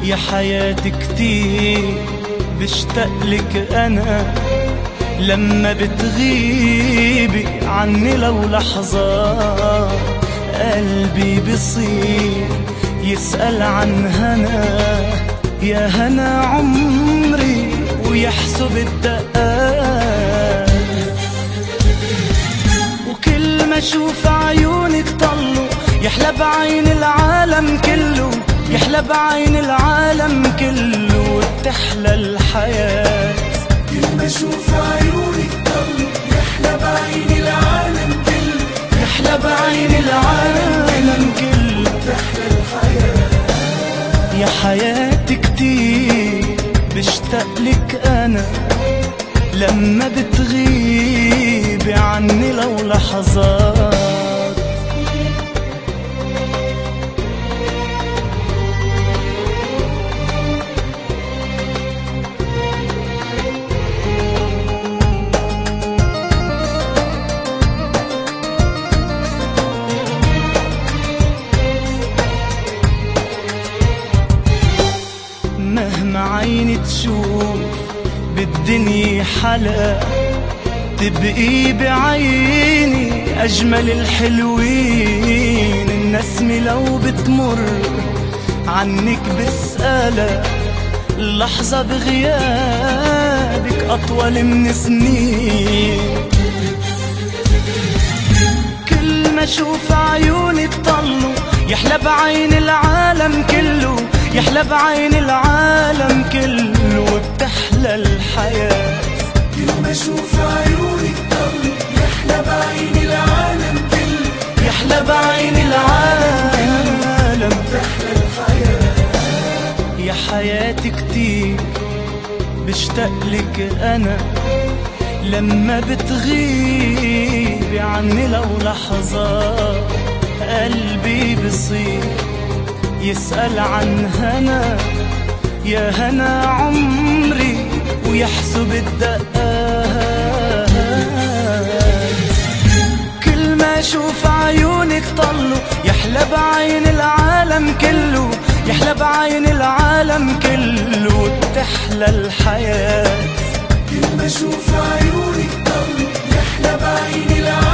يا حياتي كتير بشتاقلك أنا، لما بتغيبي عني لو لحظة قلبي بصير يسأل عن هنا، يا هنا عمري ويحسب الدقات. وكل ما اشوف عيونك طلوا يحلى بعين العالم كله، يحلى بعين العالم كله وبتحلى الحياة. كل ما اشوف عيونك طلوا يحلى بعين العالم كله، يحلى بعين العالم كله وبتحلى الحياة. يا حياتي كتير بشتاقلك أنا، لما بتغيبي عني لو لحظات. مهما عيني تشوف بالدنيا حلا، تبقي بعيني أجمل الحلوين. النسمة لو بتمر عنك بسألة، اللحظة بغيابك أطول من سنين. كل ما أشوف عيونك طلوا يحلى بعين العالم كله، يحلى بعين العالم كله وبتحلى الحياة. كل ما اشوف عيونك طلوا يحلى بعين العالم كله، يحلى بعين العالم وبتحلى الحياة. يا حياتي كتير بشتاقلك أنا، لما بتغيبي عني لو لحظة قلبي بصير يسأل عن هنا، يا هنا عمري ويحسب الدقات. كل ما اشوف عيونك طلوا يحلى بعين العالم كله، يحلى بعين العالم كله وبتحلى الحياة. كل ما اشوف عيونك طلوا يحلى بعين العالم